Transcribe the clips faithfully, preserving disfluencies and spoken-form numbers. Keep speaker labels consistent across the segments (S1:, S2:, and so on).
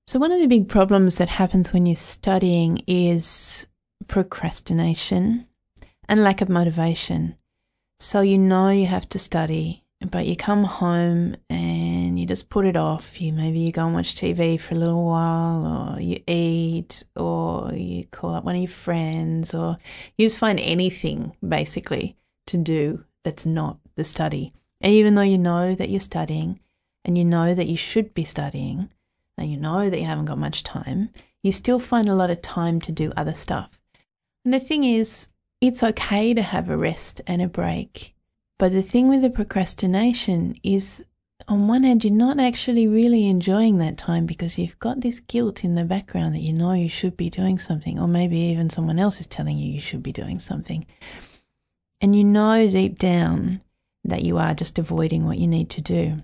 S1: So one of the big problems that happens when you're studying is procrastination and lack of motivation. So you know you have to study, but you come home and you just put it off. You maybe you go and watch T V for a little while, or you eat, or you call up one of your friends, or you just find anything basically to do that's not the study. And even though you know that you're studying and you know that you should be studying and you know that you haven't got much time, you still find a lot of time to do other stuff. And the thing is, it's okay to have a rest and a break. But the thing with the procrastination is, on one hand, you're not actually really enjoying that time because you've got this guilt in the background that you know you should be doing something, or maybe even someone else is telling you you should be doing something. And you know deep down that you are just avoiding what you need to do.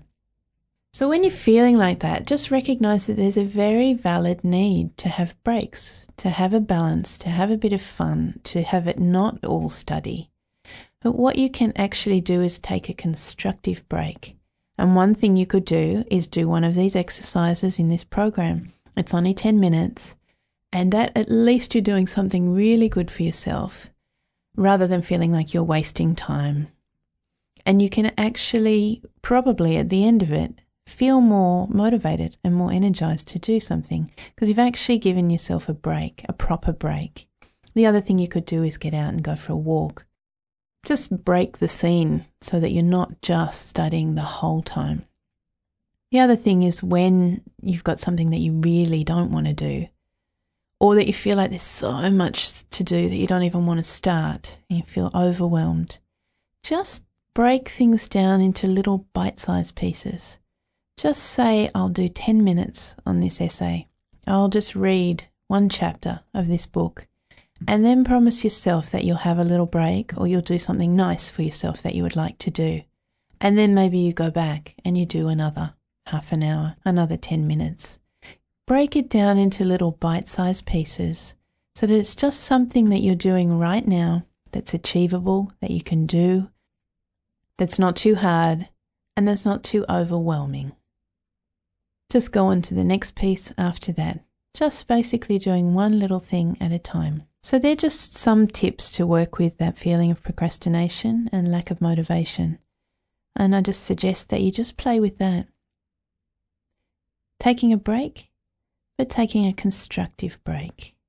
S1: So when you're feeling like that, just recognize that there's a very valid need to have breaks, to have a balance, to have a bit of fun, to have it not all study. But what you can actually do is take a constructive break. And one thing you could do is do one of these exercises in this program. It's only ten minutes, and that at least you're doing something really good for yourself, rather than feeling like you're wasting time. And you can actually, probably at the end of it, feel more motivated and more energized to do something because you've actually given yourself a break, a proper break. The other thing you could do is get out and go for a walk. Just break the scene so that you're not just studying the whole time. The other thing is when you've got something that you really don't want to do, or that you feel like there's so much to do that you don't even want to start and you feel overwhelmed, just break things down into little bite-sized pieces. Just say, I'll do ten minutes on this essay. I'll just read one chapter of this book, and then promise yourself that you'll have a little break, or you'll do something nice for yourself that you would like to do. And then maybe you go back and you do another half an hour, another ten minutes. Break it down into little bite-sized pieces so that it's just something that you're doing right now that's achievable, that you can do, that's not too hard, and that's not too overwhelming. Just go on to the next piece after that, just basically doing one little thing at a time. So they're just some tips to work with that feeling of procrastination and lack of motivation. And I just suggest that you just play with that. Taking a break, but taking a constructive break.